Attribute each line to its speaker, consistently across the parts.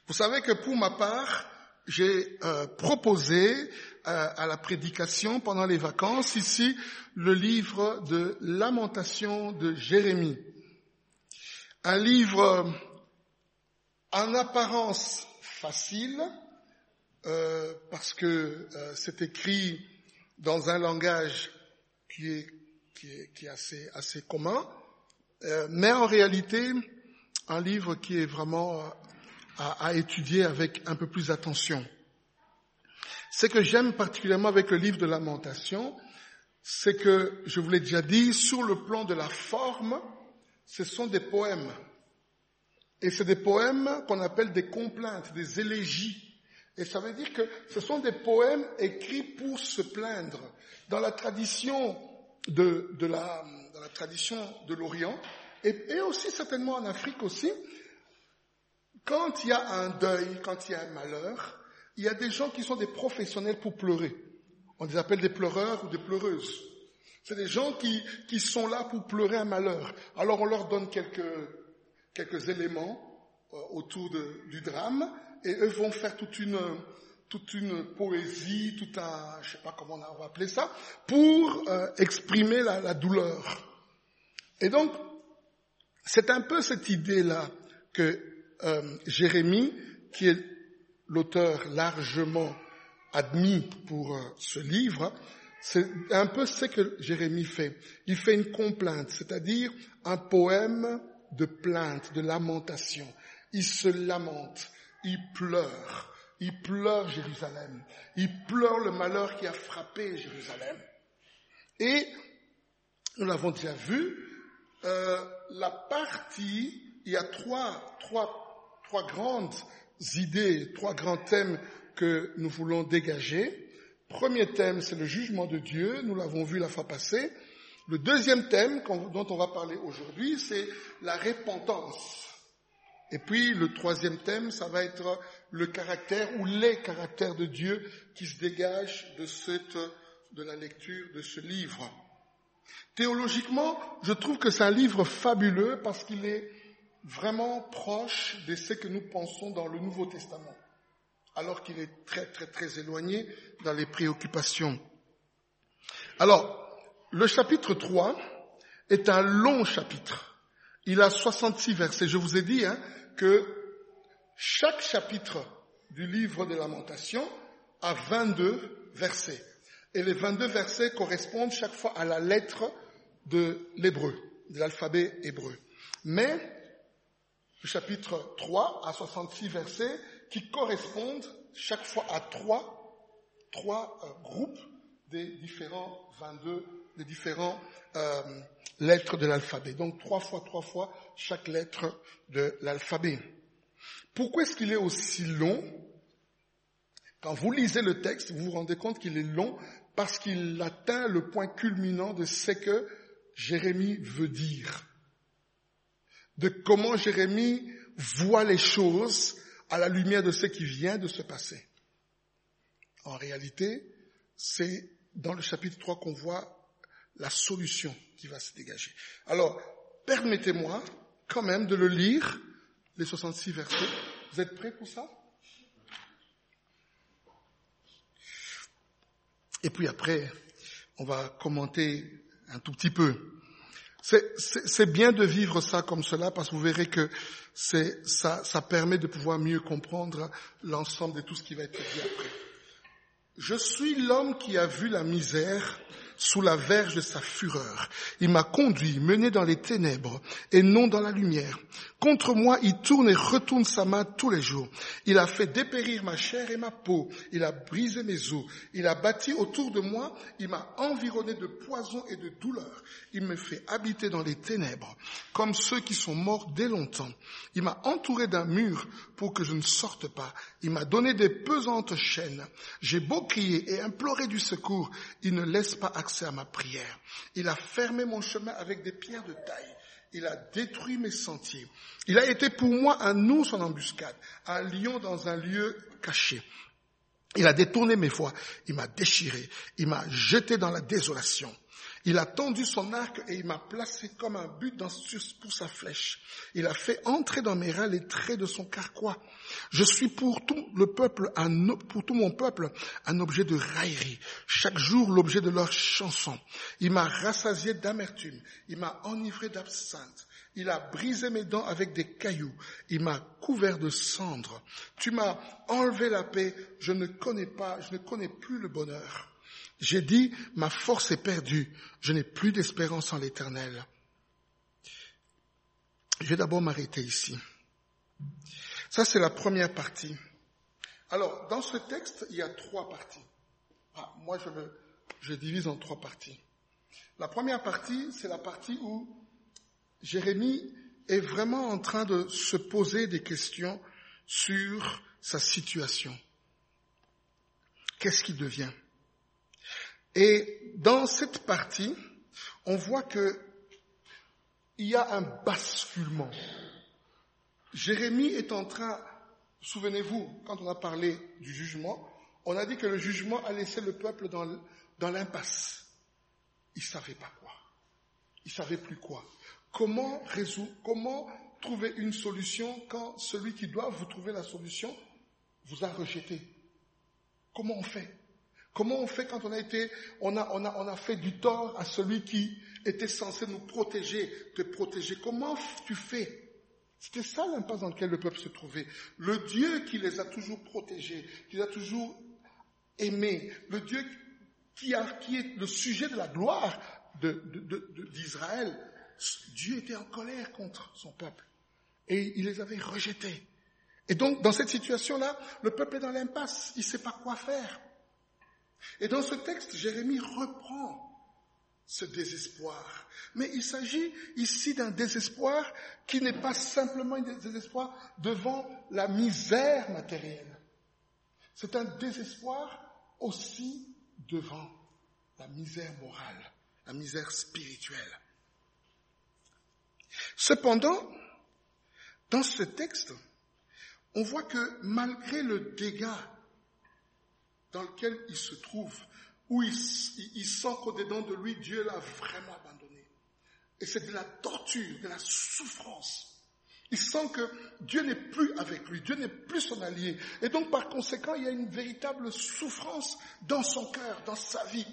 Speaker 1: Vous savez que pour ma part, j'ai proposé à la prédication pendant les vacances ici le livre de Lamentations de Jérémie. Un livre en apparence facile parce que c'est écrit dans un langage qui est assez commun, mais en réalité un livre qui est vraiment à étudier avec un peu plus d'attention. Ce que j'aime particulièrement avec le livre de Lamentations, c'est que, je vous l'ai déjà dit, sur le plan de la forme, ce sont des poèmes. Et c'est des poèmes qu'on appelle des complaintes, des élégies. Et ça veut dire que ce sont des poèmes écrits pour se plaindre. Dans la tradition de la tradition de l'Orient, et aussi certainement en Afrique aussi, quand il y a un deuil, quand il y a un malheur, il y a des gens qui sont des professionnels pour pleurer. On les appelle des pleureurs ou des pleureuses. C'est des gens qui sont là pour pleurer un malheur. Alors on leur donne quelques éléments autour du drame, et eux vont faire toute une poésie, je sais pas comment on va appeler ça, pour exprimer la douleur. Et donc, c'est un peu cette idée-là que Jérémie, qui est l'auteur largement admis pour ce livre, c'est un peu ce que Jérémie fait. Il fait une complainte, c'est-à-dire un poème de plainte, de lamentation. Il se lamente, il pleure Jérusalem, il pleure le malheur qui a frappé Jérusalem. Et, nous l'avons déjà vu, la partie, il y a trois grandes idées, trois grands thèmes que nous voulons dégager. Premier thème, c'est le jugement de Dieu, nous l'avons vu la fois passée. Le deuxième thème dont on va parler aujourd'hui, c'est la repentance. Et puis le troisième thème, ça va être le caractère ou les caractères de Dieu qui se dégagent de la lecture de ce livre. Théologiquement, je trouve que c'est un livre fabuleux parce qu'il est vraiment proche de ce que nous pensons dans le Nouveau Testament, alors qu'il est très, très, très éloigné dans les préoccupations. Alors, le chapitre 3 est un long chapitre. Il a 66 versets. Je vous ai dit que chaque chapitre du livre des Lamentations a 22 versets. Et les 22 versets correspondent chaque fois à la lettre de l'hébreu, de l'alphabet hébreu. Mais le chapitre 3 a 66 versets qui correspondent chaque fois à trois groupes des différents 22, des différents lettres de l'alphabet. Donc 3 fois chaque lettre de l'alphabet. Pourquoi est-ce qu'il est aussi long? Quand vous lisez le texte, vous vous rendez compte qu'il est long parce qu'il atteint le point culminant de ce que Jérémie veut dire. De comment Jérémie voit les choses à la lumière de ce qui vient de se passer. En réalité, c'est dans le chapitre 3 qu'on voit la solution qui va se dégager. Alors, permettez-moi quand même de le lire, les 66 versets. Vous êtes prêts pour ça? Et puis après, on va commenter un tout petit peu. C'est bien de vivre ça comme cela parce que vous verrez que ça permet de pouvoir mieux comprendre l'ensemble de tout ce qui va être dit après. Je suis l'homme qui a vu la misère sous la verge de sa fureur. Il m'a conduit, mené dans les ténèbres et non dans la lumière. Contre moi, il tourne et retourne sa main tous les jours. Il a fait dépérir ma chair et ma peau. Il a brisé mes os. Il a bâti autour de moi. Il m'a environné de poison et de douleur. Il me fait habiter dans les ténèbres, comme ceux qui sont morts dès longtemps. Il m'a entouré d'un mur pour que je ne sorte pas. Il m'a donné des pesantes chaînes. J'ai beau crier et implorer du secours, il ne laisse pas accès à ma prière. Il a fermé mon chemin avec des pierres de taille. Il a détruit mes sentiers. Il a été pour moi un ours en embuscade, un lion dans un lieu caché. Il a détourné mes voies. Il m'a déchiré. Il m'a jeté dans la désolation. Il a tendu son arc et il m'a placé comme un but pour sa flèche. Il a fait entrer dans mes reins les traits de son carquois. Je suis pour tout mon peuple, un objet de raillerie. Chaque jour, l'objet de leur chanson. Il m'a rassasié d'amertume. Il m'a enivré d'absinthe. Il a brisé mes dents avec des cailloux. Il m'a couvert de cendres. Tu m'as enlevé la paix. Je ne connais plus le bonheur. J'ai dit, ma force est perdue. Je n'ai plus d'espérance en l'Éternel. Je vais d'abord m'arrêter ici. Ça, c'est la première partie. Alors, dans ce texte, il y a 3 parties. Moi, je divise en 3 parties. La première partie, c'est la partie où Jérémie est vraiment en train de se poser des questions sur sa situation. Qu'est-ce qu'il devient? Et dans cette partie, on voit que il y a un basculement. Jérémie est en train, souvenez-vous, quand on a parlé du jugement, on a dit que le jugement a laissé le peuple dans l'impasse. Il ne savait pas quoi. Il ne savait plus quoi. Comment trouver une solution quand celui qui doit vous trouver la solution vous a rejeté? Comment on fait? Comment on fait quand on a fait du tort à celui qui était censé nous protéger, te protéger? Comment tu fais? C'était ça l'impasse dans laquelle le peuple se trouvait. Le Dieu qui les a toujours protégés, qui les a toujours aimés, le Dieu qui est le sujet de la gloire d'Israël, Dieu était en colère contre son peuple et il les avait rejetés. Et donc, dans cette situation-là, le peuple est dans l'impasse, il ne sait pas quoi faire. Et dans ce texte, Jérémie reprend ce désespoir. Mais il s'agit ici d'un désespoir qui n'est pas simplement un désespoir devant la misère matérielle. C'est un désespoir aussi devant la misère morale, la misère spirituelle. Cependant, dans ce texte, on voit que malgré le dégât dans lequel il se trouve, où il sent qu'au-dedans de lui, Dieu l'a vraiment abandonné. Et c'est de la torture, de la souffrance. Il sent que Dieu n'est plus avec lui, Dieu n'est plus son allié. Et donc, par conséquent, il y a une véritable souffrance dans son cœur, dans sa vie.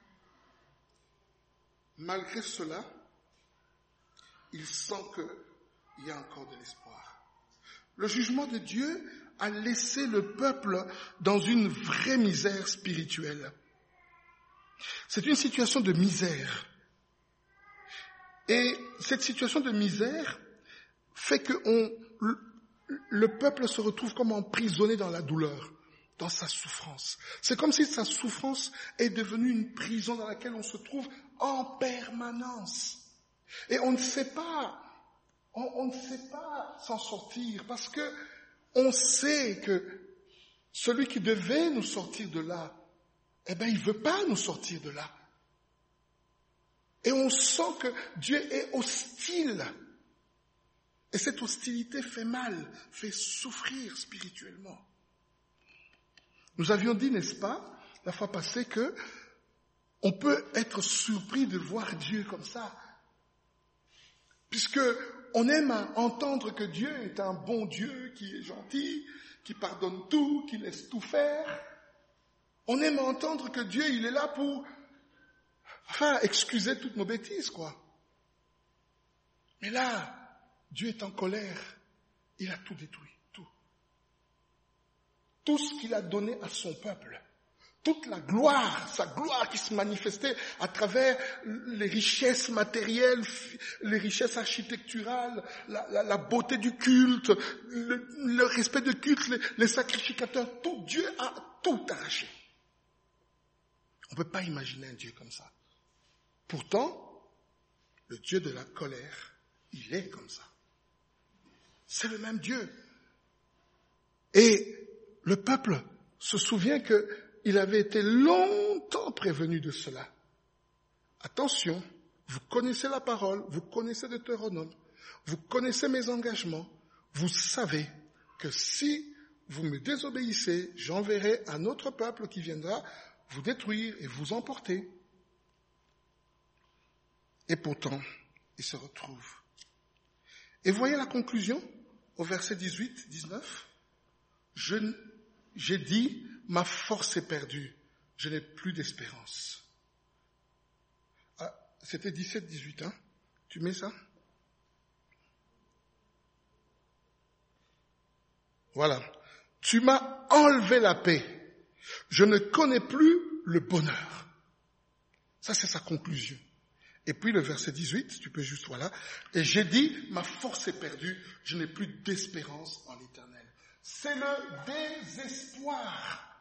Speaker 1: Malgré cela, il sent qu'il y a encore de l'espoir. Le jugement de Dieu a laissé le peuple dans une vraie misère spirituelle. C'est une situation de misère. Et cette situation de misère fait que le peuple se retrouve comme emprisonné dans la douleur, dans sa souffrance. C'est comme si sa souffrance est devenue une prison dans laquelle on se trouve en permanence. Et on ne sait pas s'en sortir parce que on sait que celui qui devait nous sortir de là, il veut pas nous sortir de là. Et on sent que Dieu est hostile. Et cette hostilité fait mal, fait souffrir spirituellement. Nous avions dit, n'est-ce pas, la fois passée, que on peut être surpris de voir Dieu comme ça. Puisque on aime entendre que Dieu est un bon Dieu, qui est gentil, qui pardonne tout, qui laisse tout faire. On aime entendre que Dieu, il est là pour, excuser toutes nos bêtises, quoi. Mais là, Dieu est en colère. Il a tout détruit, tout. Tout ce qu'il a donné à son peuple. Toute la gloire, sa gloire qui se manifestait à travers les richesses matérielles, les richesses architecturales, la beauté du culte, le respect du culte, les sacrificateurs, tout, Dieu a tout arraché. On ne peut pas imaginer un Dieu comme ça. Pourtant, le Dieu de la colère, il est comme ça. C'est le même Dieu. Et le peuple se souvient qu'il avait été longtemps prévenu de cela. Attention, vous connaissez la parole, vous connaissez Deutéronome, vous connaissez mes engagements, vous savez que si vous me désobéissez, j'enverrai un autre peuple qui viendra vous détruire et vous emporter. Et pourtant, il se retrouve. Et voyez la conclusion au verset 18, 19. J'ai dit, ma force est perdue, je n'ai plus d'espérance. Ah, c'était 17, 18, hein? Tu mets ça? Voilà. Tu m'as enlevé la paix. Je ne connais plus le bonheur. Ça, c'est sa conclusion. Et puis le verset 18, tu peux juste, voilà. Et j'ai dit, ma force est perdue, je n'ai plus d'espérance en l'Éternel. C'est le désespoir.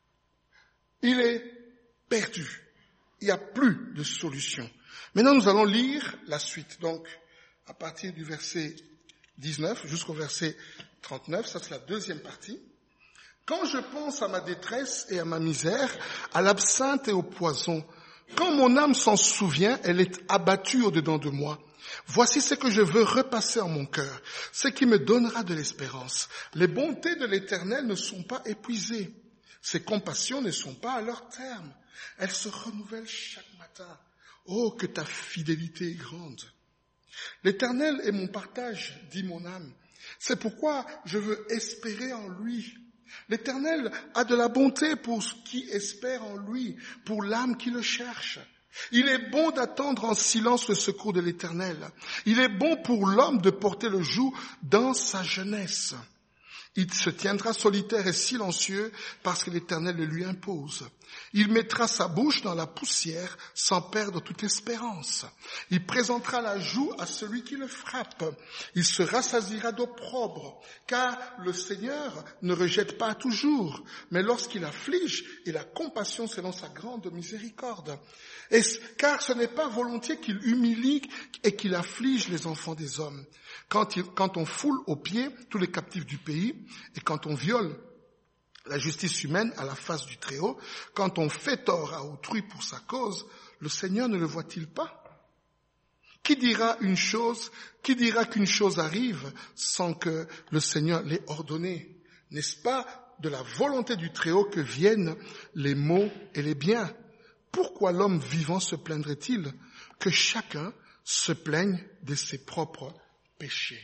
Speaker 1: Il est perdu. Il n'y a plus de solution. Maintenant, nous allons lire la suite. Donc, à partir du verset 19 jusqu'au verset 39, ça c'est la deuxième partie. Quand je pense à ma détresse et à ma misère, à l'absinthe et au poison, quand mon âme s'en souvient, elle est abattue au-dedans de moi. Voici ce que je veux repasser en mon cœur, ce qui me donnera de l'espérance. Les bontés de l'Éternel ne sont pas épuisées. Ses compassions ne sont pas à leur terme. Elles se renouvellent chaque matin. Oh, que ta fidélité est grande. L'Éternel est mon partage, dit mon âme. C'est pourquoi je veux espérer en lui. L'Éternel a de la bonté pour ceux qui espèrent en lui, pour l'âme qui le cherche. Il est bon d'attendre en silence le secours de l'Éternel. Il est bon pour l'homme de porter le joug dans sa jeunesse. Il se tiendra solitaire et silencieux parce que l'Éternel le lui impose. Il mettra sa bouche dans la poussière sans perdre toute espérance. Il présentera la joue à celui qui le frappe. Il se rassasiera d'opprobre, car le Seigneur ne rejette pas toujours, mais lorsqu'il afflige, il a compassion selon sa grande miséricorde. Car ce n'est pas volontiers qu'il humilie et qu'il afflige les enfants des hommes. Quand on foule aux pieds tous les captifs du pays, et quand on viole la justice humaine à la face du Très-Haut, quand on fait tort à autrui pour sa cause, le Seigneur ne le voit-il pas? Qui dira qu'une chose arrive sans que le Seigneur l'ait ordonné? N'est-ce pas de la volonté du Très-Haut que viennent les maux et les biens? Pourquoi l'homme vivant se plaindrait-il? Que chacun se plaigne de ses propres péchés.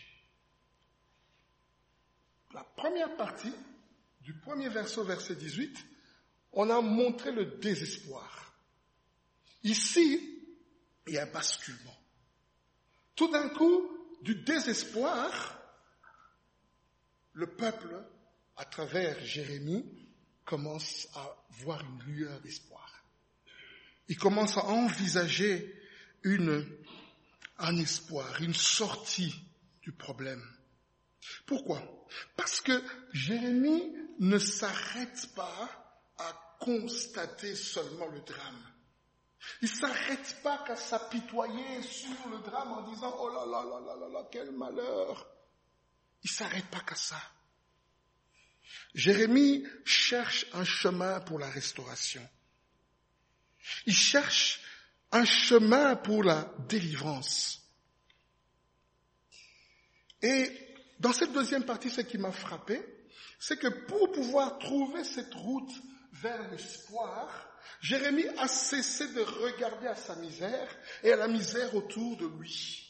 Speaker 1: La première partie, du premier verset au verset 18, on a montré le désespoir. Ici, il y a un basculement. Tout d'un coup, du désespoir, le peuple, à travers Jérémie, commence à voir une lueur d'espoir. Il commence à envisager un espoir, une sortie du problème. Pourquoi? Parce que Jérémie ne s'arrête pas à constater seulement le drame. Il ne s'arrête pas qu'à s'apitoyer sur le drame en disant « Oh là là là là là là, quel malheur !» Il ne s'arrête pas qu'à ça. Jérémie cherche un chemin pour la restauration. Il cherche un chemin pour la délivrance. Et dans cette deuxième partie, ce qui m'a frappé, c'est que pour pouvoir trouver cette route vers l'espoir, Jérémie a cessé de regarder à sa misère et à la misère autour de lui,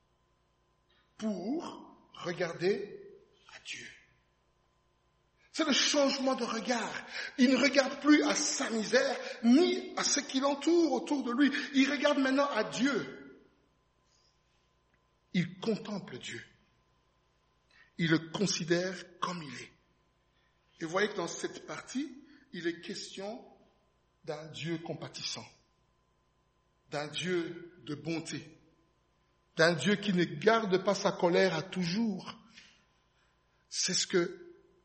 Speaker 1: pour regarder à Dieu. C'est le changement de regard. Il ne regarde plus à sa misère, ni à ce qui l'entoure autour de lui. Il regarde maintenant à Dieu. Il contemple Dieu. Il le considère comme il est. Et vous voyez que dans cette partie, il est question d'un Dieu compatissant, d'un Dieu de bonté, d'un Dieu qui ne garde pas sa colère à toujours. C'est ce que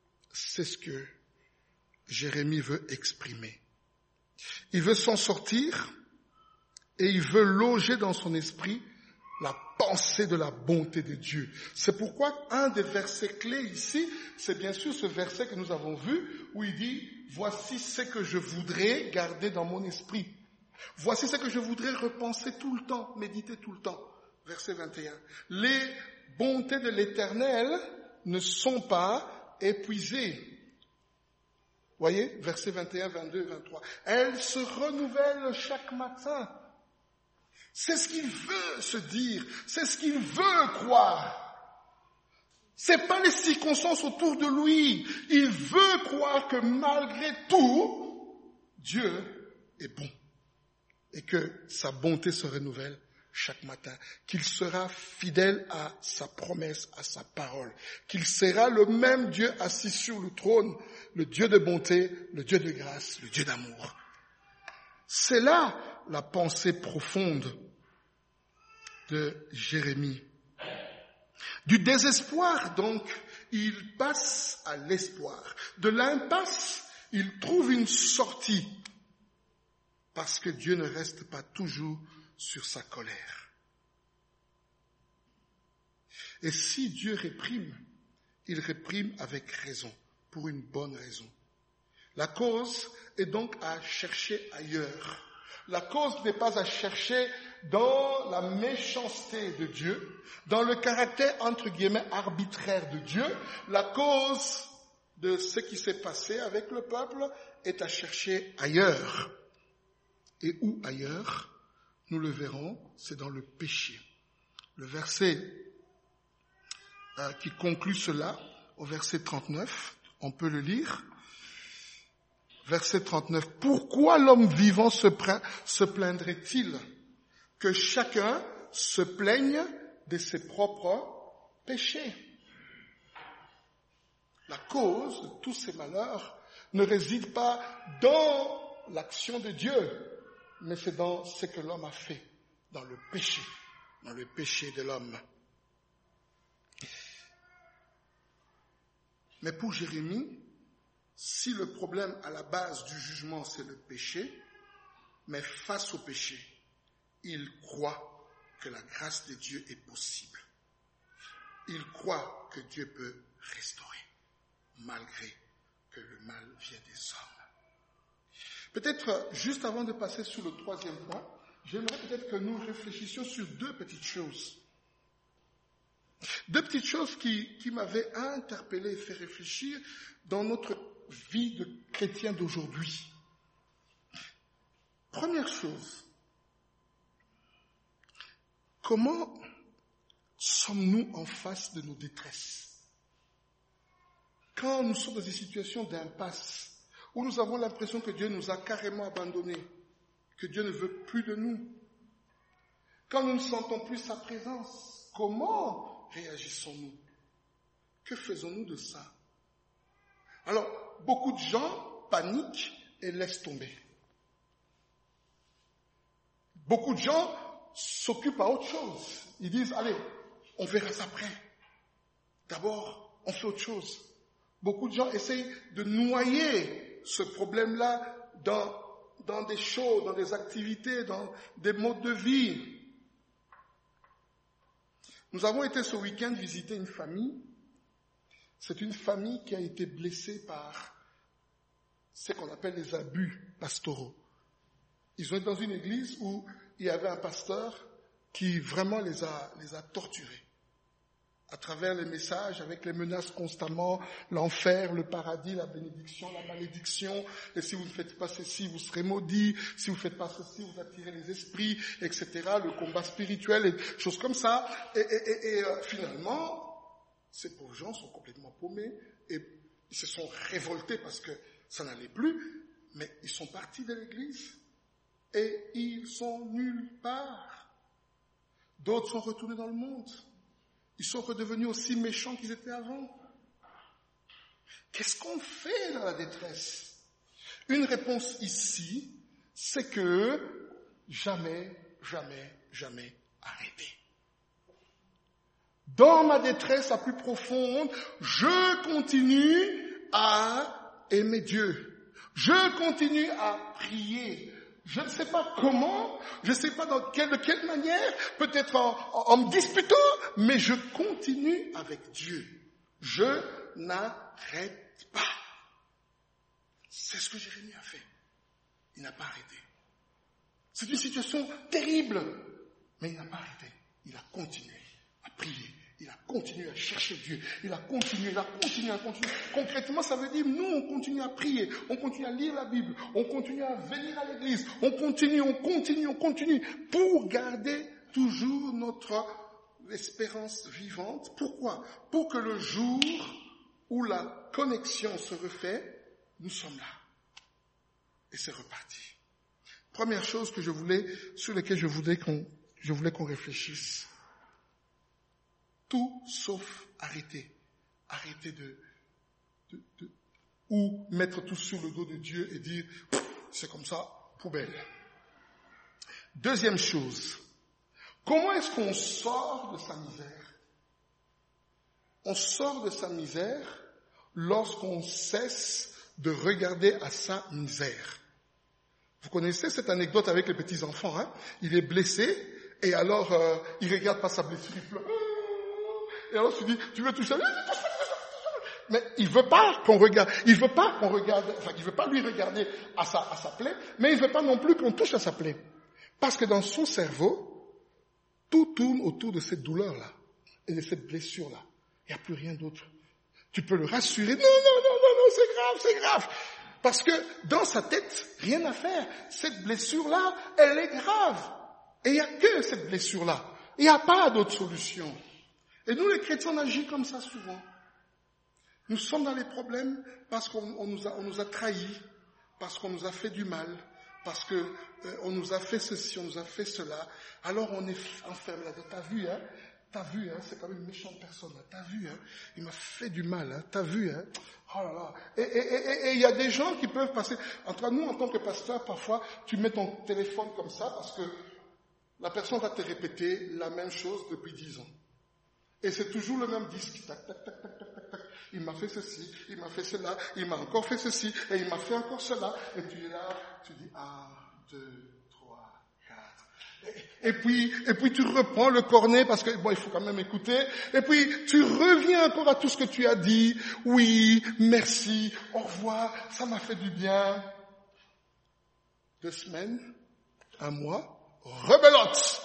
Speaker 1: Jérémie veut exprimer. Il veut s'en sortir et il veut loger dans son esprit la pensée de la bonté de Dieu. C'est pourquoi un des versets clés ici, c'est bien sûr ce verset que nous avons vu où il dit « Voici ce que je voudrais garder dans mon esprit. Voici ce que je voudrais repenser tout le temps, méditer tout le temps. » Verset 21. « Les bontés de l'Éternel ne sont pas épuisées. » Voyez, versets 21, 22, 23. « Elles se renouvellent chaque matin. » C'est ce qu'il veut se dire. C'est ce qu'il veut croire. C'est pas les circonstances autour de lui. Il veut croire que malgré tout, Dieu est bon. Et que sa bonté se renouvelle chaque matin. Qu'il sera fidèle à sa promesse, à sa parole. Qu'il sera le même Dieu assis sur le trône, le Dieu de bonté, le Dieu de grâce, le Dieu d'amour. C'est là la pensée profonde de Jérémie. Du désespoir, donc, il passe à l'espoir. De l'impasse, il trouve une sortie. Parce que Dieu ne reste pas toujours sur sa colère. Et si Dieu réprime, il réprime avec raison, pour une bonne raison. La cause est donc à chercher ailleurs. La cause n'est pas à chercher dans la méchanceté de Dieu, dans le caractère, entre guillemets, arbitraire de Dieu. La cause de ce qui s'est passé avec le peuple est à chercher ailleurs. Et où ailleurs? Nous le verrons, c'est dans le péché. Le verset qui conclut cela, au verset 39, on peut le lire. Verset 39. Pourquoi l'homme vivant se plaindrait-il? Que chacun se plaigne de ses propres péchés. La cause de tous ces malheurs ne réside pas dans l'action de Dieu, mais c'est dans ce que l'homme a fait, dans le péché de l'homme. Mais pour Jérémie, si le problème à la base du jugement, c'est le péché, mais face au péché, il croit que la grâce de Dieu est possible. Il croit que Dieu peut restaurer, malgré que le mal vienne des hommes. Peut-être, juste avant de passer sur le troisième point, j'aimerais peut-être que nous réfléchissions sur deux petites choses. Deux petites choses qui m'avaient interpellé et fait réfléchir dans notre vie de chrétien d'aujourd'hui. Première chose, comment sommes-nous en face de nos détresses? Quand nous sommes dans des situations d'impasse, où nous avons l'impression que Dieu nous a carrément abandonnés, que Dieu ne veut plus de nous, quand nous ne sentons plus sa présence, comment réagissons-nous? Que faisons-nous de ça? Alors, beaucoup de gens paniquent et laissent tomber. Beaucoup de gens s'occupent à autre chose. Ils disent, allez, on verra ça après. D'abord, on fait autre chose. Beaucoup de gens essayent de noyer ce problème-là dans des choses, dans des activités, dans des modes de vie. Nous avons été ce week-end visiter une famille. C'est une famille qui a été blessée par ce qu'on appelle les abus pastoraux. Ils ont été dans une église où il y avait un pasteur qui vraiment les a torturés. À travers les messages, avec les menaces constamment, l'enfer, le paradis, la bénédiction, la malédiction, et si vous ne faites pas ceci, vous serez maudits, si vous ne faites pas ceci, vous attirez les esprits, etc., le combat spirituel, et choses comme ça. Et finalement, ces pauvres gens sont complètement paumés, et ils se sont révoltés parce que ça n'allait plus, mais ils sont partis de l'église, et ils sont nulle part. D'autres sont retournés dans le monde. Ils sont redevenus aussi méchants qu'ils étaient avant. Qu'est-ce qu'on fait dans la détresse? Une réponse ici, c'est que jamais, jamais, jamais arrêter. Dans ma détresse la plus profonde, je continue à aimer Dieu. Je continue à prier. Je ne sais pas comment, je ne sais pas de quelle manière, peut-être en me disputant, mais je continue avec Dieu. Je n'arrête pas. C'est ce que Jérémie a fait. Il n'a pas arrêté. C'est une situation terrible, mais il n'a pas arrêté. Il a continué à prier Il a continué à chercher Dieu. Il a continué. Concrètement, ça veut dire, nous, on continue à prier. On continue à lire la Bible. On continue à venir à l'église. On continue. Pour garder toujours notre espérance vivante. Pourquoi? Pour que le jour où la connexion se refait, nous sommes là. Et c'est reparti. Première chose sur laquelle je voulais qu'on réfléchisse. Tout sauf arrêter. Arrêter ou mettre tout sur le dos de Dieu et dire, c'est comme ça, poubelle. Deuxième chose. Comment est-ce qu'on sort de sa misère? On sort de sa misère lorsqu'on cesse de regarder à sa misère. Vous connaissez cette anecdote avec les petits-enfants, hein? Il est blessé, et alors il regarde pas sa blessure, il pleure. Et alors tu dis, tu veux toucher? Mais il veut pas qu'on regarde, il veut pas lui regarder à sa plaie, mais il veut pas non plus qu'on touche à sa plaie. Parce que dans son cerveau, tout tourne autour de cette douleur-là, et de cette blessure-là. Il n'y a plus rien d'autre. Tu peux le rassurer, non, c'est grave. Parce que dans sa tête, rien à faire. Cette blessure-là, elle est grave. Et il n'y a que cette blessure-là. Il n'y a pas d'autre solution. Et nous, les chrétiens, on agit comme ça souvent. Nous sommes dans les problèmes parce qu'on nous a trahis, parce qu'on nous a fait du mal, parce que on nous a fait ceci, on nous a fait cela. Alors on est enfermé là-dedans. T'as vu, c'est quand même une méchante personne. T'as vu, il m'a fait du mal. T'as vu, oh là là. Et il y a des gens qui peuvent passer. Entre nous, en tant que pasteur, parfois, tu mets ton téléphone comme ça parce que la personne va te répéter la même chose depuis 10 ans. Et c'est toujours le même disque. Tac, tac, tac, tac, tac, tac, tac. Il m'a fait ceci, il m'a fait cela, il m'a encore fait ceci, et il m'a fait encore cela. Et tu es là, tu dis 1, 2, 3, 4. Et puis tu reprends le cornet parce que il faut quand même écouter. Et puis tu reviens encore à tout ce que tu as dit. Oui, merci, au revoir, ça m'a fait du bien. 2 semaines, 1 mois, rebelote.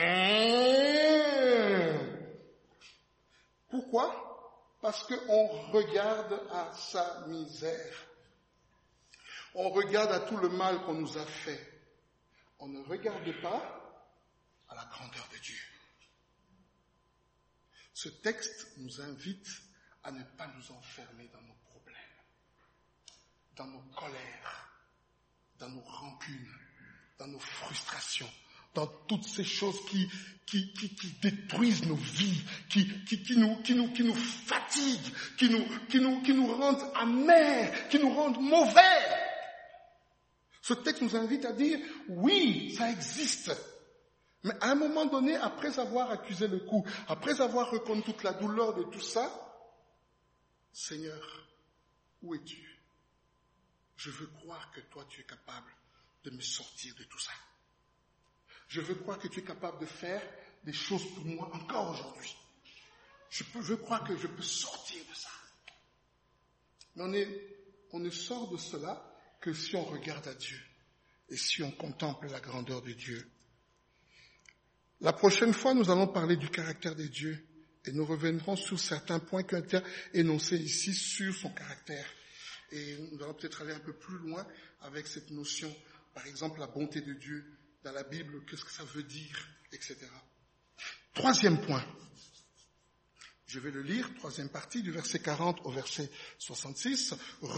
Speaker 1: Pourquoi? Parce qu'on regarde à sa misère. On regarde à tout le mal qu'on nous a fait. On ne regarde pas à la grandeur de Dieu. Ce texte nous invite à ne pas nous enfermer dans nos problèmes, dans nos colères, dans nos rancunes, dans nos frustrations, dans toutes ces choses qui détruisent nos vies, qui nous fatiguent, qui nous rendent amers, qui nous rendent mauvais. Ce texte nous invite à dire, oui, ça existe. Mais à un moment donné, après avoir accusé le coup, après avoir reconnu toute la douleur de tout ça, Seigneur, où es-tu? Je veux croire que toi, tu es capable de me sortir de tout ça. Je veux croire que tu es capable de faire des choses pour moi encore aujourd'hui. Je veux croire que je peux sortir de ça. Mais on ne sort de cela que si on regarde à Dieu et si on contemple la grandeur de Dieu. La prochaine fois, nous allons parler du caractère de Dieu et nous reviendrons sur certains points qui ont été énoncés ici sur son caractère. Et nous allons peut-être aller un peu plus loin avec cette notion, par exemple la bonté de Dieu dans la Bible, qu'est-ce que ça veut dire, etc. 3e point. Je vais le lire, 3e partie, du verset 40 au verset 66.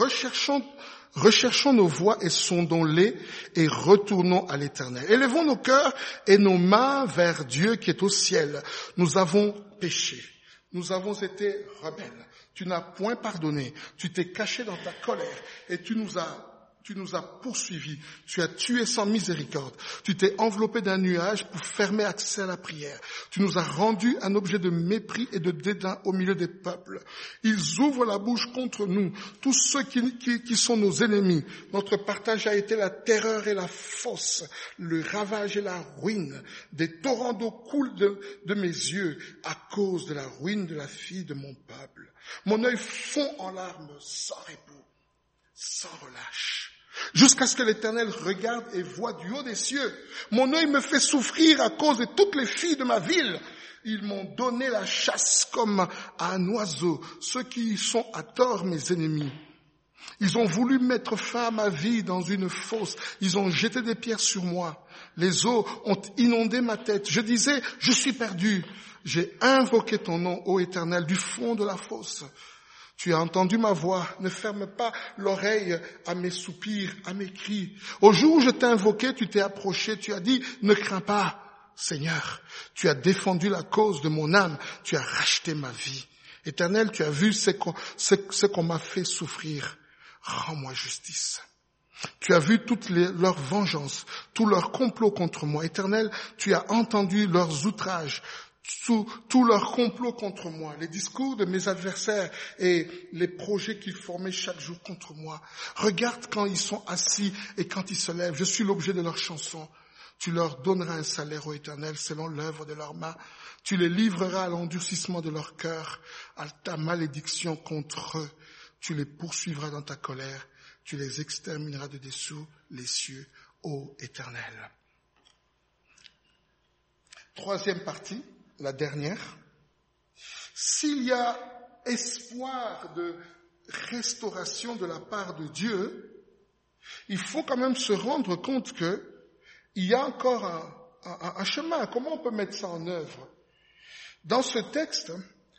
Speaker 1: Recherchons nos voies et sondons-les et retournons à l'Éternel. Élevons nos cœurs et nos mains vers Dieu qui est au ciel. Nous avons péché. Nous avons été rebelles. Tu n'as point pardonné. Tu t'es caché dans ta colère et tu nous as poursuivis, tu as tué sans miséricorde, tu t'es enveloppé d'un nuage pour fermer accès à la prière, tu nous as rendus un objet de mépris et de dédain au milieu des peuples. Ils ouvrent la bouche contre nous, tous ceux qui sont nos ennemis. Notre partage a été la terreur et la fosse, le ravage et la ruine. Des torrents d'eau coulent de mes yeux à cause de la ruine de la fille de mon peuple. Mon œil fond en larmes sans repos, sans relâche. Jusqu'à ce que l'Éternel regarde et voit du haut des cieux. Mon œil me fait souffrir à cause de toutes les filles de ma ville. Ils m'ont donné la chasse comme à un oiseau, ceux qui sont à tort mes ennemis. Ils ont voulu mettre fin à ma vie dans une fosse. Ils ont jeté des pierres sur moi. Les eaux ont inondé ma tête. Je disais, je suis perdu. J'ai invoqué ton nom, ô Éternel, du fond de la fosse. Tu as entendu ma voix. Ne ferme pas l'oreille à mes soupirs, à mes cris. Au jour où je t'ai invoqué, tu t'es approché. Tu as dit, ne crains pas, Seigneur. Tu as défendu la cause de mon âme. Tu as racheté ma vie. Éternel, tu as vu ce qu'on m'a fait souffrir. Rends-moi justice. Tu as vu toutes leurs vengeances, tous leurs complots contre moi. Éternel, tu as entendu leurs outrages, tous leurs complots contre moi, les discours de mes adversaires et les projets qu'ils formaient chaque jour contre moi. Regarde quand ils sont assis et quand ils se lèvent. Je suis l'objet de leurs chansons. Tu leur donneras un salaire, ô Éternel, selon l'œuvre de leurs mains. Tu les livreras à l'endurcissement de leur cœur, à ta malédiction contre eux. Tu les poursuivras dans ta colère, tu les extermineras de dessous les cieux, ô Éternel. Troisième partie, la dernière. S'il y a espoir de restauration de la part de Dieu, il faut quand même se rendre compte que il y a encore un chemin. Comment on peut mettre ça en œuvre? Dans ce texte,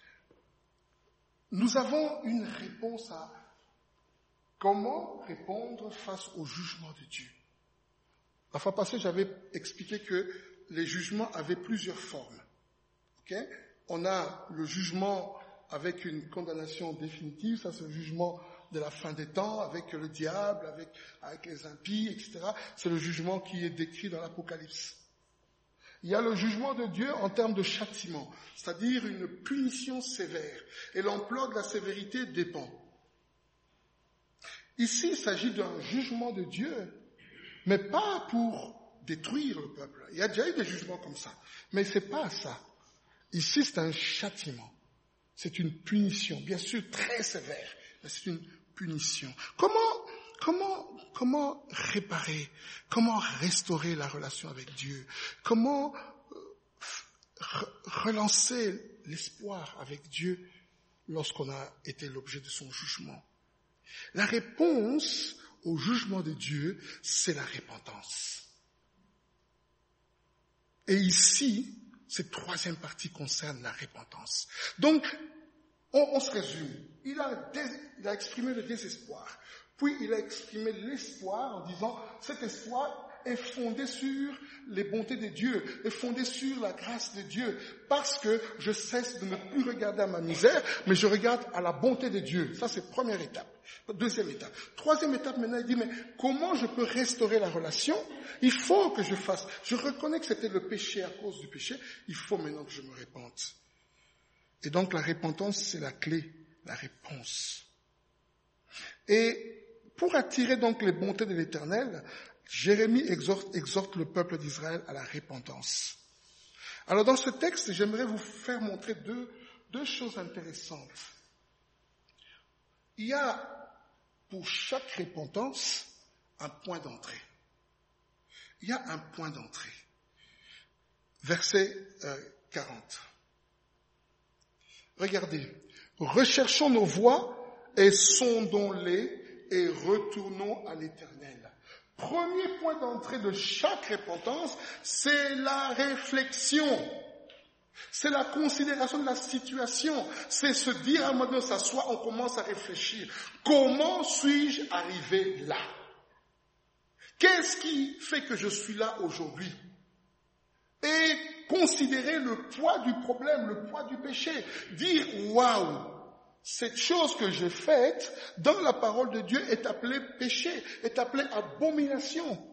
Speaker 1: nous avons une réponse à comment répondre face au jugement de Dieu. La fois passée, j'avais expliqué que les jugements avaient plusieurs formes. Okay? On a le jugement avec une condamnation définitive, ça c'est le jugement de la fin des temps, avec le diable, avec les impies, etc. C'est le jugement qui est décrit dans l'Apocalypse. Il y a le jugement de Dieu en termes de châtiment, c'est-à-dire une punition sévère. Et l'ampleur de la sévérité dépend. Ici, il s'agit d'un jugement de Dieu, mais pas pour détruire le peuple. Il y a déjà eu des jugements comme ça, mais c'est pas ça. Ici, c'est un châtiment. C'est une punition, bien sûr très sévère, mais c'est une punition. Comment réparer, comment restaurer la relation avec Dieu, comment relancer l'espoir avec Dieu lorsqu'on a été l'objet de son jugement? La réponse au jugement de Dieu, c'est la repentance. Et ici, cette troisième partie concerne la repentance. Donc, on se résume. Il a exprimé le désespoir. Puis il a exprimé l'espoir en disant, cet espoir est fondé sur les bontés de Dieu, est fondé sur la grâce de Dieu, parce que je cesse de ne plus regarder à ma misère, mais je regarde à la bonté de Dieu. Ça, c'est première étape. Deuxième étape. Troisième étape, maintenant, il dit, mais comment je peux restaurer la relation? Il faut que je fasse. Je reconnais que c'était le péché à cause du péché. Il faut maintenant que je me répande. Et donc, la repentance, c'est la clé, la réponse. Et pour attirer donc les bontés de l'Éternel, Jérémie exhorte le peuple d'Israël à la repentance. Alors dans ce texte, j'aimerais vous faire montrer deux choses intéressantes. Il y a pour chaque repentance un point d'entrée. Il y a un point d'entrée. Verset 40. Regardez. Recherchons nos voies et sondons-les et retournons à l'Éternel. Premier point d'entrée de chaque repentance, c'est la réflexion. C'est la considération de la situation. C'est se dire à un moment donné, on s'assoit, on commence à réfléchir. Comment suis-je arrivé là? Qu'est-ce qui fait que je suis là aujourd'hui? Et considérer le poids du problème, le poids du péché. Dire, waouh! Cette chose que j'ai faite dans la parole de Dieu est appelée péché, est appelée abomination.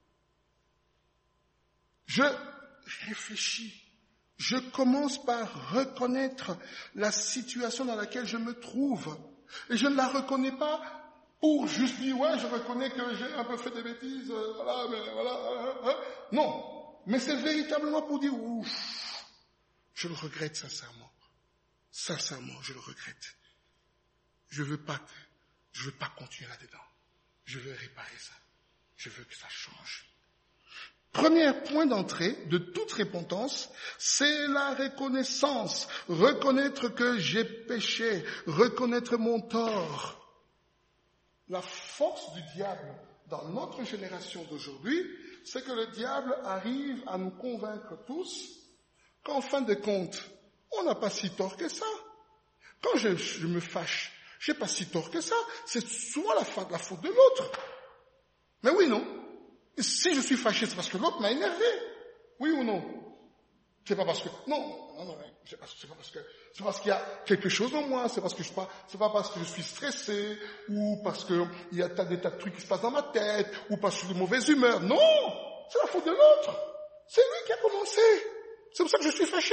Speaker 1: Je réfléchis. Je commence par reconnaître la situation dans laquelle je me trouve. Et je ne la reconnais pas pour juste dire, ouais, je reconnais que j'ai un peu fait des bêtises, voilà, mais voilà. Non, mais c'est véritablement pour dire, ouf, je le regrette sincèrement. Sincèrement, je le regrette. Je veux pas continuer là-dedans. Je veux réparer ça. Je veux que ça change. Premier point d'entrée de toute repentance, c'est la reconnaissance. Reconnaître que j'ai péché, reconnaître mon tort. La force du diable dans notre génération d'aujourd'hui, c'est que le diable arrive à nous convaincre tous qu'en fin de compte, on n'a pas si tort que ça. Quand je me fâche, j'ai pas si tort que ça. C'est souvent la faute de l'autre. Mais oui, non. Si je suis fâché, c'est parce que l'autre m'a énervé. Oui ou non? C'est pas parce que, non, c'est parce qu'il y a quelque chose en moi, c'est pas parce que je suis stressé, ou parce que il y a des tas de trucs qui se passent dans ma tête, ou parce que je suis de mauvaise humeur. Non! C'est la faute de l'autre. C'est lui qui a commencé. C'est pour ça que je suis fâché.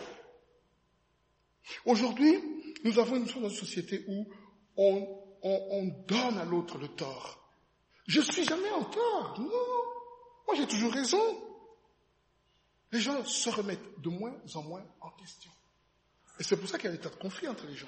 Speaker 1: Aujourd'hui, nous avons une société où on donne à l'autre le tort. Je suis jamais en tort. Non. Moi, j'ai toujours raison. Les gens se remettent de moins en moins en question. Et c'est pour ça qu'il y a des tas de conflits entre les gens.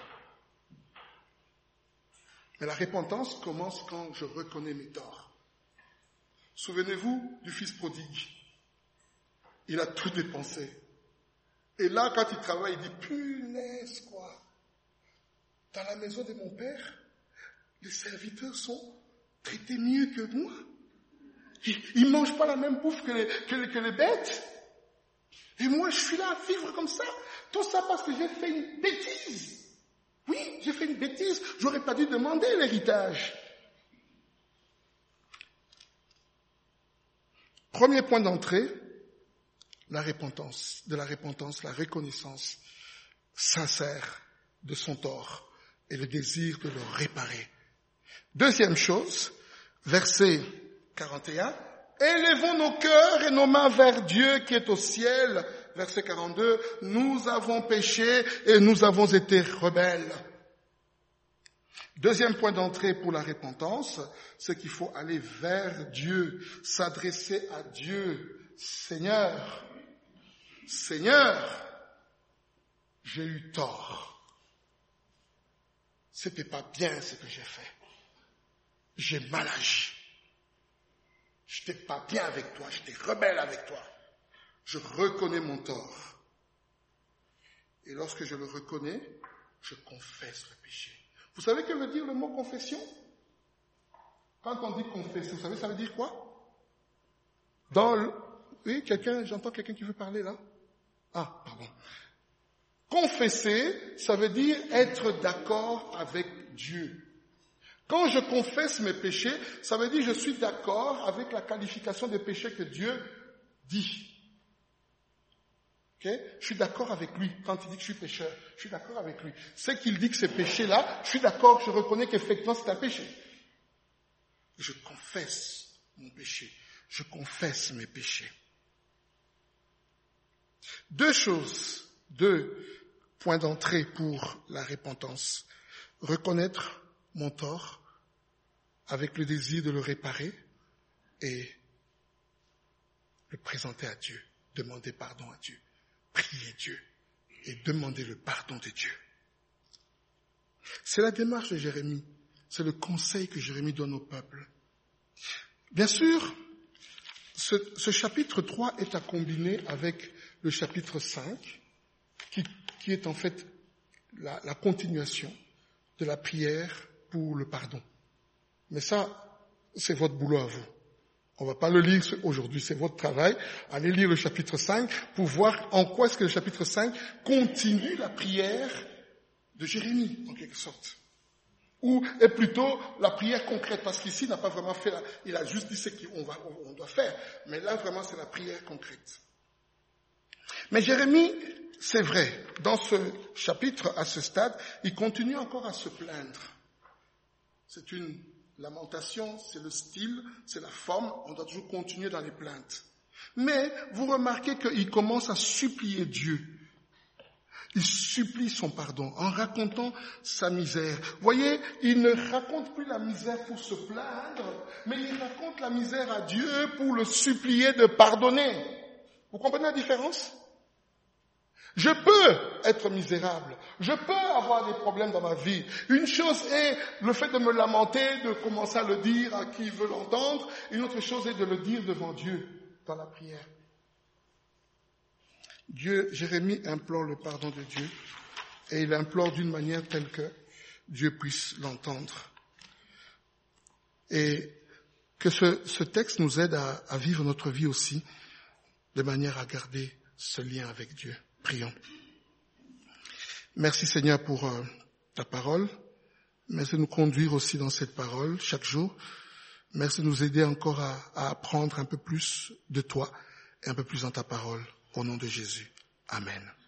Speaker 1: Mais la repentance commence quand je reconnais mes torts. Souvenez-vous du fils prodigue. Il a tout dépensé. Et là, quand il travaille, il dit, punaise, quoi. Dans la maison de mon père, les serviteurs sont traités mieux que moi. Ils mangent pas la même bouffe que les bêtes. Et moi, je suis là à vivre comme ça. Tout ça parce que j'ai fait une bêtise. Oui, j'ai fait une bêtise. J'aurais pas dû demander l'héritage. Premier point d'entrée, la repentance, la reconnaissance sincère de son tort et le désir de le réparer. Deuxième chose, verset 41, élevons nos cœurs et nos mains vers Dieu qui est au ciel. Verset 42, nous avons péché et nous avons été rebelles. Deuxième point d'entrée pour la repentance, c'est qu'il faut aller vers Dieu, s'adresser à Dieu. Seigneur, j'ai eu tort. C'était pas bien ce que j'ai fait. J'ai mal agi. J'étais pas bien avec toi, j'étais rebelle avec toi. Je reconnais mon tort. Et lorsque je le reconnais, je confesse le péché. Vous savez que veut dire le mot confession? Quand on dit confesser, vous savez ça veut dire quoi? Oui, j'entends quelqu'un qui veut parler là? Ah, pardon. Confesser, ça veut dire être d'accord avec Dieu. Quand je confesse mes péchés, ça veut dire que je suis d'accord avec la qualification des péchés que Dieu dit. Okay? Je suis d'accord avec lui. Quand il dit que je suis pécheur, je suis d'accord avec lui. C'est qu'il dit que ces péchés-là, je suis d'accord, je reconnais qu'effectivement c'est un péché. Je confesse mon péché. Je confesse mes péchés. Deux points d'entrée pour la repentance. Reconnaître mon tort avec le désir de le réparer et le présenter à Dieu, demander pardon à Dieu, prier Dieu et demander le pardon de Dieu. C'est la démarche de Jérémie, c'est le conseil que Jérémie donne au peuple. Bien sûr, ce chapitre 3 est à combiner avec le chapitre 5 qui est en fait la continuation de la prière pour le pardon. Mais ça, c'est votre boulot à vous. On va pas le lire aujourd'hui, c'est votre travail. Allez lire le chapitre 5 pour voir en quoi est-ce que le chapitre 5 continue la prière de Jérémie, en quelque sorte. Ou est plutôt la prière concrète, parce qu'ici, il n'a pas vraiment fait il a juste dit ce qu'on doit faire. Mais là, vraiment, c'est la prière concrète. Mais Jérémie, c'est vrai, dans ce chapitre, à ce stade, il continue encore à se plaindre. C'est une lamentation, c'est le style, c'est la forme, on doit toujours continuer dans les plaintes. Mais vous remarquez qu'il commence à supplier Dieu. Il supplie son pardon en racontant sa misère. Vous voyez, il ne raconte plus la misère pour se plaindre, mais il raconte la misère à Dieu pour le supplier de pardonner. Vous comprenez la différence? Je peux être misérable. Je peux avoir des problèmes dans ma vie. Une chose est le fait de me lamenter, de commencer à le dire à qui veut l'entendre. Une autre chose est de le dire devant Dieu. dans la prière. Jérémie implore le pardon de Dieu et il implore d'une manière telle que Dieu puisse l'entendre. Et que ce texte nous aide à vivre notre vie aussi de manière à garder ce lien avec Dieu. Prions. Merci Seigneur pour ta parole. Merci de nous conduire aussi dans cette parole chaque jour. Merci de nous aider encore à apprendre un peu plus de toi et un peu plus dans ta parole. Au nom de Jésus. Amen.